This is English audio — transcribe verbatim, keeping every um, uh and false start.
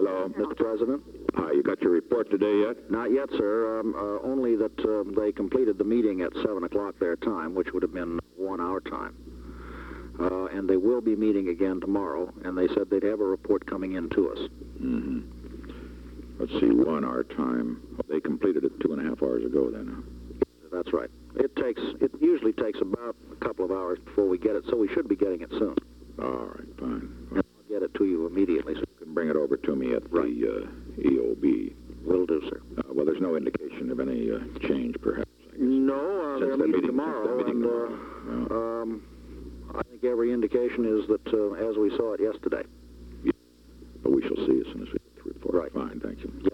Hello. Mister President? Hi, you got your report today yet? Not yet, sir. Um, uh, only that uh, they completed the meeting at seven o'clock their time, which would have been one our time. Uh, and they will be meeting again tomorrow, and they said they'd have a report coming in to us. Mm-hmm. Let's see, one our time. They completed it two and a half hours ago then. That's right. It takes, it usually takes about a couple of hours before we get it, so we should be getting it soon. All right, fine. And I'll get it to you immediately, so You can bring it over to me at Right. the uh, E O B. will do, sir. Uh, well, there's no indication of any uh, change, perhaps. I guess. No, uh, Since they're they're meeting meeting- tomorrow, since they're meeting and tomorrow, uh, um, I think every indication is that uh, as we saw it yesterday. But we shall see as soon as we get the report. Right. Fine, thank you.